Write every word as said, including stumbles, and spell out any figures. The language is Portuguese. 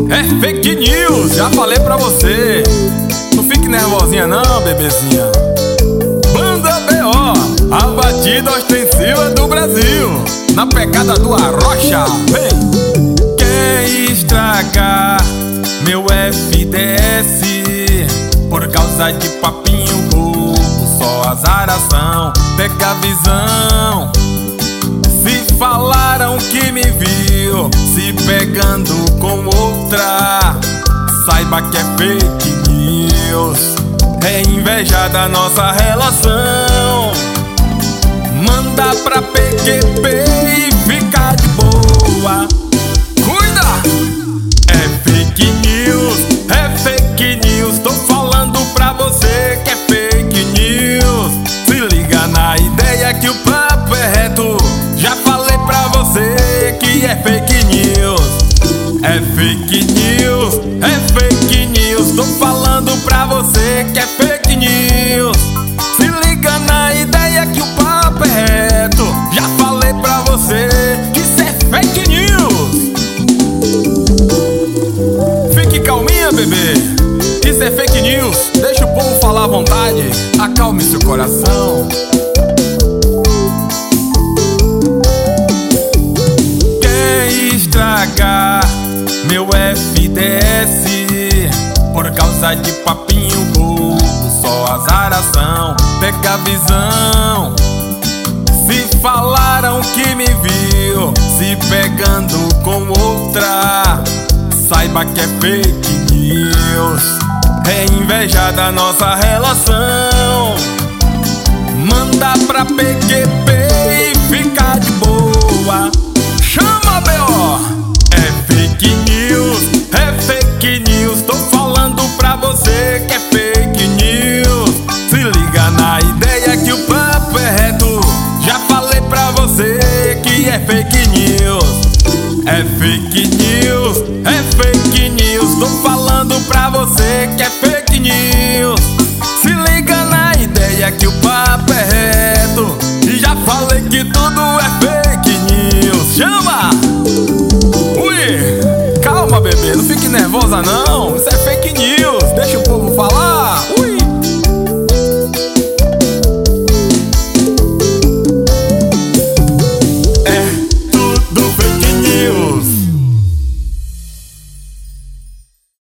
É fake news, já falei pra você. Não fique nervosinha não, bebezinha. Banda B O, a batida ostensiva do Brasil, na pegada do Arrocha. Vem! Quer estragar meu F D S por causa de papinho bobo, só azaração. Pega a visão. Se falaram que me viu se pegando com outra, saiba que é fake news. É inveja da nossa relação. Manda pra P Q P e fica de boa. Cuida! É fake news, é fake news. Tô falando pra você que é fake news. Se liga na ideia que o papo é reto. Já falei pra você que é fake news. É fake news, é fake news. Tô falando pra você que é fake news. Se liga na ideia que o papo é reto. Já falei pra você que isso é fake news. Fique calminha, bebê. Isso é fake news. Deixa o povo falar à vontade. Acalme seu coração. Meu F D S por causa de papinho bobo, só azaração. Pega a visão. Se falaram que me viu se pegando com outra, saiba que é fake news. É inveja da nossa relação. Manda pra P Q P e fica de boa. Chama B O. É fake news, é fake news. Tô falando pra você que é fake news. Se liga na ideia que o papo é reto. Já falei pra você que é fake news. É fake news, é fake news. Tô falando pra você que é fake news. Se liga na ideia que o papo é reto. E já falei que tudo é fake news. Chama! Calma, bebê, não fique nervosa não. Isso é fake news, deixa o povo falar.